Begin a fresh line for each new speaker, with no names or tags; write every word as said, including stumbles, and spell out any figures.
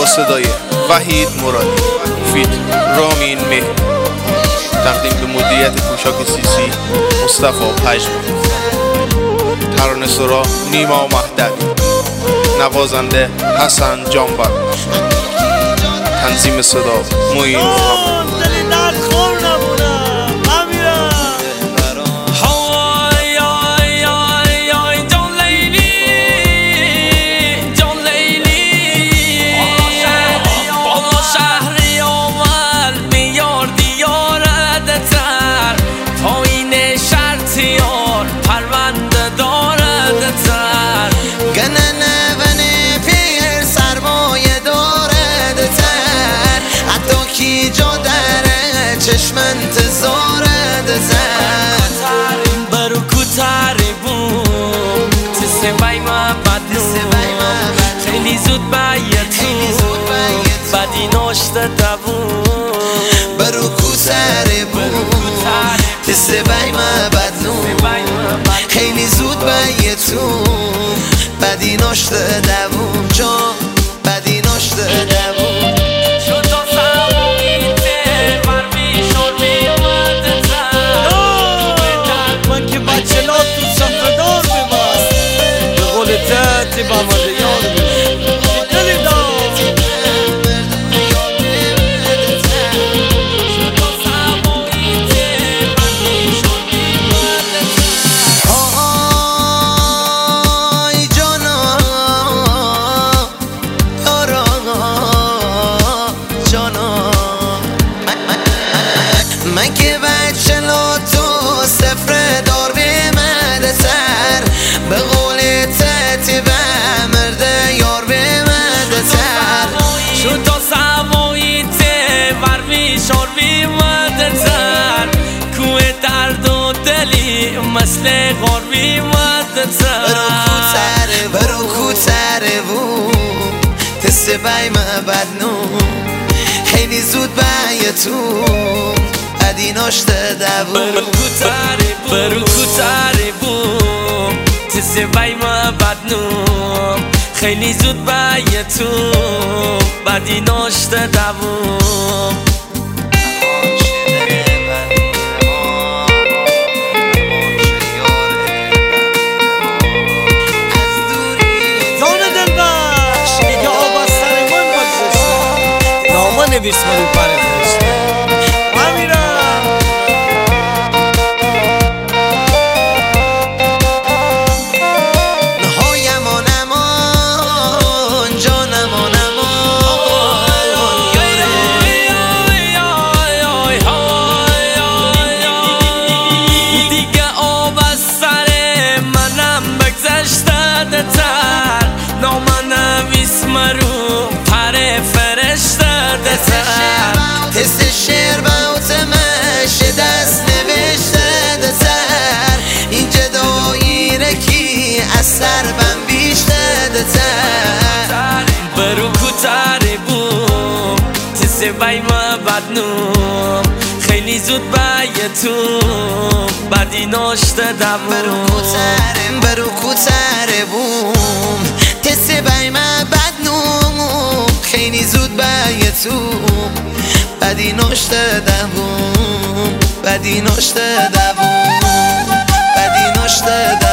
صدای وحید مرادی، فیت رامین مهر، تقدیم به مدیریت پوشاک سیسی مصطفی پژمرد، ترانه سرا نیما مهدوی، نوازنده حسن جانبر، تنظیم صدا معین محمد.
چشم انتظارت زن برو کوتاره بوم تسوی محبت خیلی زود بیتون بدی ناشته دوون برو کوتاره بوم تسوی محبت خیلی زود بیتون بدی ناشته دوون جان بدی ناشته دوون
تی با مده یاد دلی داد
آی جانا یارا جانا من که بچه لا تو سفر دار بیمده سر به قول تتی به مرده یار بیمده سر
شو تا سوایی ته ورمی شار بیمده تر کوه درد و دلی مثل غار بیمده تر
برو کوتره برو کوتره بو تست بای ما بدنو خیلی زود بیتو ادی ناشته دوون
برو کوتره برو کوتره بو سوی ما بدنوم خیلی زود بیتون بدی ناشته دوم
جان دلبر میگه آب از سر من بگذشته نامه نویس من رو پر فرشته
تست شعر باوت مشه دست نوشته دتر این جداییره کی از سر بم بیشته دتر
برو کوتاره بوم تست بای ما بدنوم خیلی زود بیتون بدی ناشته دوم
برو کوتاره برو کوتاره بوم تست بای ما بدنوم خیلی زود بیتون بدی ناشته دوون بدی ناشته دوون بدی ناشته دوون